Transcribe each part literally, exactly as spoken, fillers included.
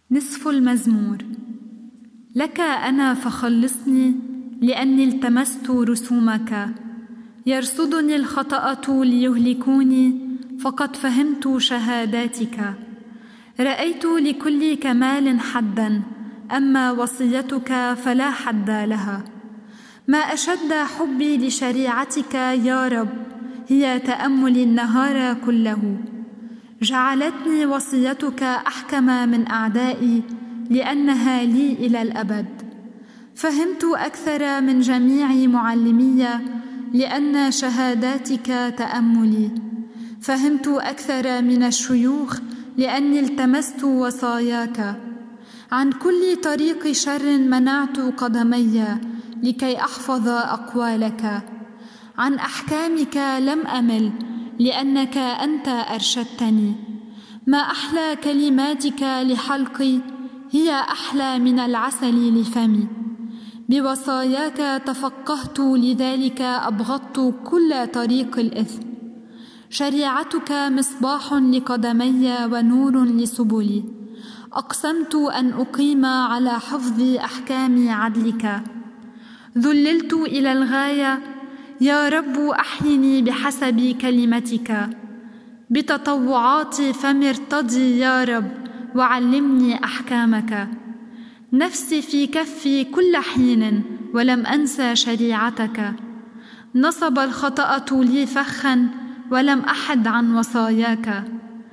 نصف المزمور. لك أنا فخلصني، لأني التمست رسومك. يرصدني الخطأة ليهلكوني، فقد فهمت شهاداتك. رأيت لكل كمال حدا، أما وصيتك فلا حد لها. ما أشد حبي لشريعتك يا رب، هي تأمل النهار كله. جعلتني وصيتك أحكم من أعدائي، لأنها لي إلى الأبد. فهمت أكثر من جميع معلمي، لأن شهاداتك تأملي. فهمت أكثر من الشيوخ، لأني التمست وصاياك. عن كل طريق شر منعت قدمي، لكي أحفظ أقوالك. عن أحكامك لم أمل، لأنك أنت أرشدتني. ما أحلى كلماتك لحلقي، هي أحلى من العسل لفمي. بوصاياك تفقهت، لذلك أبغضت كل طريق الإثم. شريعتك مصباح لقدمي ونور لسبلي. أقسمت أن أقيم على حفظ أحكام عدلك. ذللت إلى الغاية، يا رب أحيني بحسب كلمتك. بتطوعات فمي ارتضي يا رب، وعلمني أحكامك. نفسي في كفي كل حين، ولم أنسى شريعتك. نصب الخطأة لي فخا، ولم أحد عن وصاياك.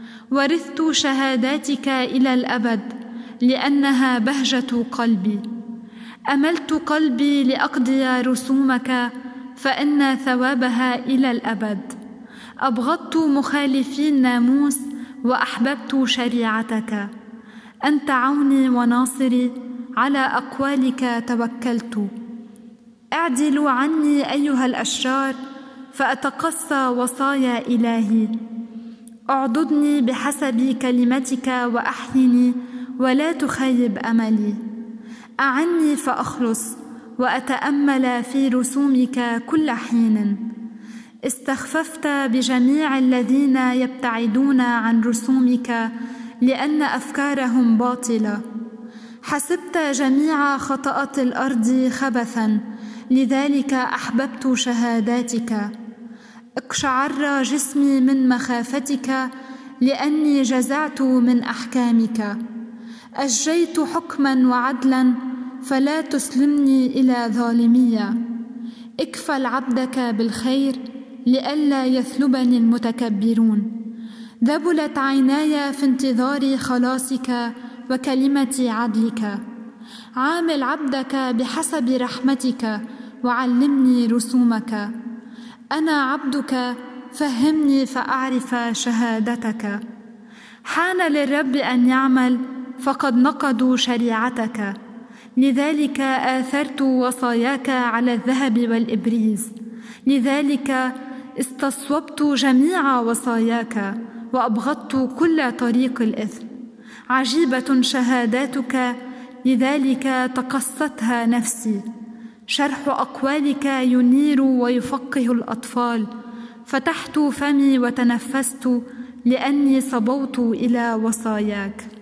ورثت شهاداتك إلى الأبد، لأنها بهجة قلبي. أملت قلبي لأقضي رسومك، فإن ثوابها إلى الأبد. أبغضت مخالفي الناموس، وأحببت شريعتك. أنت عوني وناصري، على أقوالك توكلت. اعدلوا عني أيها الأشرار، فأتقصى وصايا إلهي. اعضدني بحسب كلمتك وأحيني، ولا تخيب أملي. أعني فأخلص، وأتأمل في رسومك كل حين. استخففت بجميع الذين يبتعدون عن رسومك، لأن أفكارهم باطلة. حسبت جميع خطأت الأرض خبثا، لذلك أحببت شهاداتك. اقشعر جسمي من مخافتك، لأني جزعت من أحكامك. أجيت حكما وعدلا، فلا تسلمني إلى ظالمية. اكفل عبدك بالخير، لئلا يثلبني المتكبرون. ذبلت عيناي في انتظار خلاصك وكلمة عدلك. عامل عبدك بحسب رحمتك، وعلمني رسومك. أنا عبدك، فهمني فأعرف شهادتك. حان للرب أن يعمل، فقد نقضوا شريعتك. لذلك آثرت وصاياك على الذهب والإبريز. لذلك استصوبت جميع وصاياك، وأبغضت كل طريق الإثم. عجيبة شهاداتك، لذلك تقصتها نفسي. شرح أقوالك ينير ويفقه الأطفال. فتحت فمي وتنفست، لأني صبوت إلى وصاياك.